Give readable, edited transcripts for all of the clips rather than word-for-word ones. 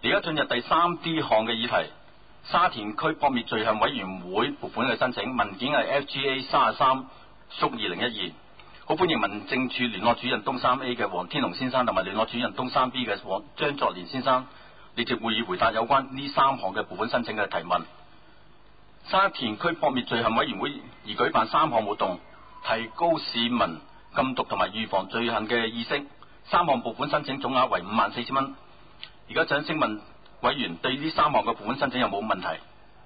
而家進入第3D 項嘅議題，沙田區撲滅罪行委員會撥款嘅申請，文件係 FGA 33/2012。好歡迎民政處聯絡主任東3A 嘅黃天龍先生同埋聯絡主任東3B 嘅張作年先生列席會議回答有關呢3項嘅撥款申請嘅提問。沙田區撲滅罪行委員會而舉辦3項活動，提高市民禁毒同埋預防罪行嘅意識。3項撥款申請總額為54,000蚊。而家想請問委員對呢3項嘅撥款申請有冇問題？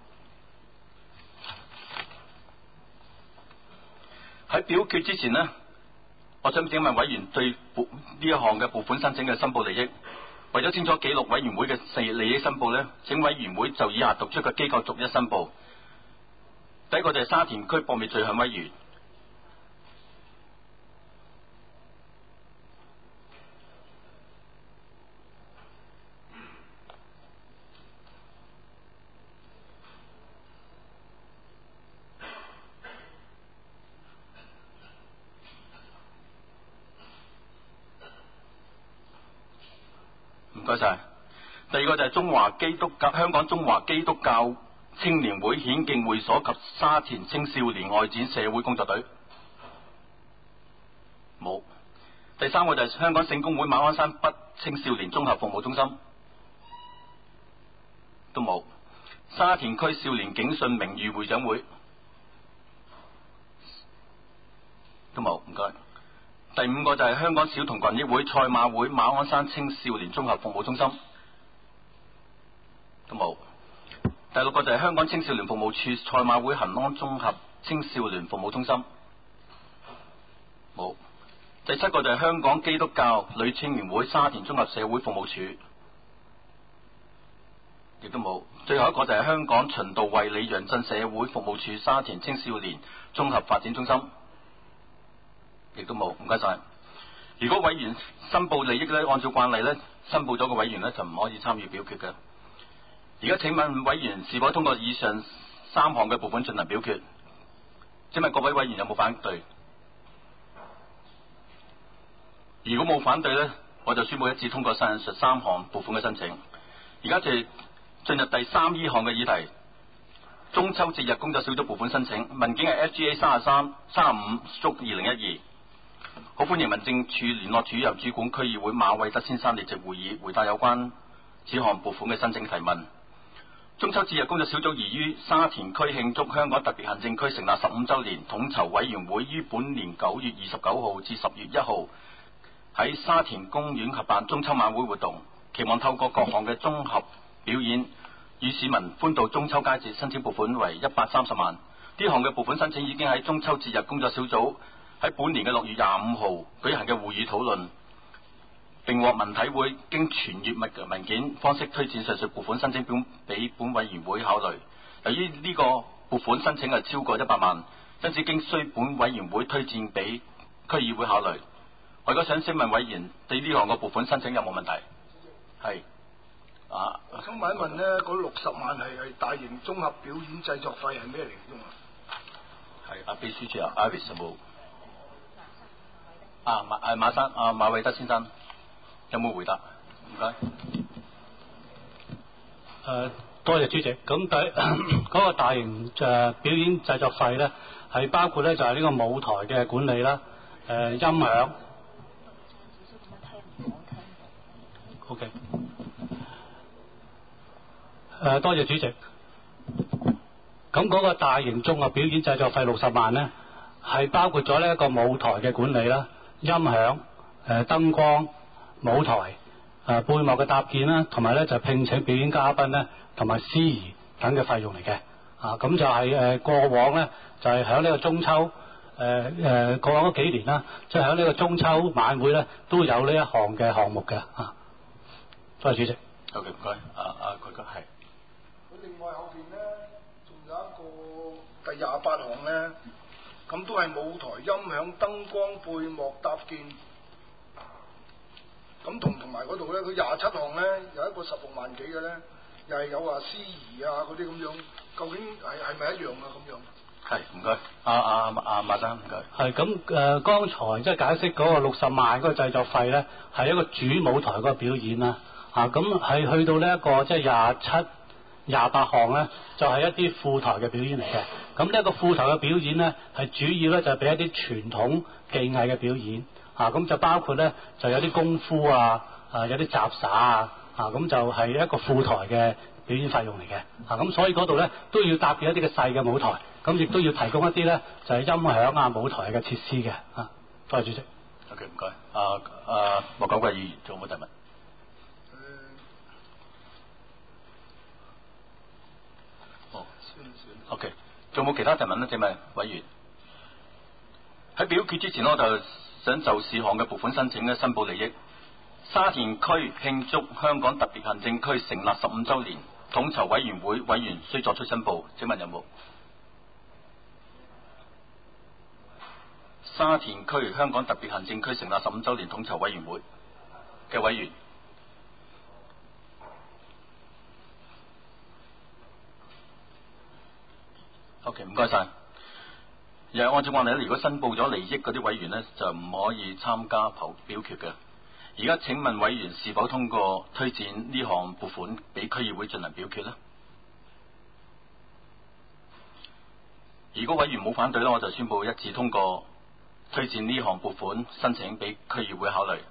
喺表決之前呢，我想請問委員對呢一項嘅撥款申請嘅申報利益。為咗清楚記錄委員會嘅利益申報呢，請委員會就以下讀出嘅機構逐一申報。第一個就係沙田區撲滅罪行委員。唔該晒。第二個就係香港中華基督教青年會顯徑會所及沙田青少年外展社會工作隊。冇。第三個就係香港聖公會馬鞍山北青少年綜合服務中心。都冇。沙田區少年警訊名譽會長會。都冇。唔該。第五個就係香港小童群益會賽馬會馬鞍山青少年綜合服務中心。都冇。第六個就係香港青少年服務處賽馬會恒安綜合青少年服務中心。冇。第七個就係香港基督教女青年會沙田綜合社會服務處。亦都冇。最後一個就係香港循道衛理楊震社會服務處沙田青少年綜合發展中心。亦都冇。唔該晒。如果委員申報利益咧，按照慣例咧，申報咗嘅委員咧就唔可以參與表決嘅。而家請問委員是否通過以上3項嘅撥款進行表決？請問各位委員有冇反對？如果冇反對呢，我就宣布一致通過上述3項撥款嘅申請。而家就進入第3E 項嘅議題，中秋節日工作小組撥款申請，文件係 FGA 33/35/2012。好歡迎民政處聯絡主任主管區議會馬偉德先生列席會議，回答有關此項撥款嘅申請提問。中秋節日工作小組擬於沙田區慶祝香港特別行政區成立15週年，統籌委員會於本年9月29號至10月1號喺沙田公園合辦中秋晚會活動，期望透過各項嘅綜合表演與市民歡度中秋佳節，申請撥款為130萬。呢項嘅撥款申請已經喺中秋節日工作小組喺本年嘅6月25號舉行嘅會議討論，並獲文體會經傳閱文件方式推薦上述撥款申請表俾本委員會考慮。由於呢個撥款申請係超過100萬，因此經需本委員會推薦俾區議會考慮。我而家想詢問委員對呢項嘅撥款申請有冇問題？係。 我想問一問呢，嗰60萬係大型綜合表演製作費係咩嚟㗎嘛？ 係秘書處Iris 有冇？馬偉德先生有冇回答？唔該。 多謝主席。咁嗰個大型表演製作費咧，係包括咧就係呢個舞台嘅管理啦，音響。OK。多謝主席。咁嗰個大型綜合表演製作費60萬咧，係包括咗呢一個舞台嘅管理啦、音響、燈光、舞台、背幕嘅搭建啦，同埋咧就聘請表演嘉賓咧，同埋司儀等嘅費用嚟嘅。咁就係過往咧就係喺呢個中秋過往嗰幾年啦，即係喺呢個中秋晚會咧都有呢一項嘅項目嘅。多謝主席。 OK， 唔該。佢個係。 另外後邊咧仲有一個第28項咧，咁都係舞台、音響、燈光、背幕搭建。咁同埋嗰度咧，佢27項咧有一個16萬幾嘅咧，又係有話司儀啊嗰啲咁樣，究竟係咪一樣啊咁樣？ 係，唔該。馬生，唔該。 係咁剛才即係解釋嗰個60萬嗰個製作費咧，係一個主舞台嗰個表演啦。 咁係去到呢一個即係27、28項咧，就係一啲副台嘅表演嚟嘅。咁呢一個副台嘅表演咧，係主要咧就係俾一啲傳統技藝嘅表演。咁就包括咧就有啲功夫有啲雜耍咁就係一個副台嘅表演費用嚟嘅。咁所以嗰度咧都要搭建一啲嘅細嘅舞台，咁亦都要提供一啲咧就係音響舞台嘅設施嘅。多謝主席。 OK， 唔該。莫九貴議員仲有冇提問？OK， 仲有冇其他提問咧？謝偉委員。喺表決之前，我就想就事項嘅撥款申請咧申報利益。沙田區慶祝香港特別行政區成立15週年，統籌委員會委員需作出申報。請問有冇？沙田區香港特別行政區成立15週年統籌委員會嘅委員。OK， 唔該晒。又係按照慣例咧，如果申報咗利益嗰啲委員呢，就唔可以參加表決嘅。而家請問委員是否通過推薦呢項撥款俾區議會進行表決呢？如果委員冇反對呢，我就宣佈一致通過推薦呢項撥款申請俾區議會考慮。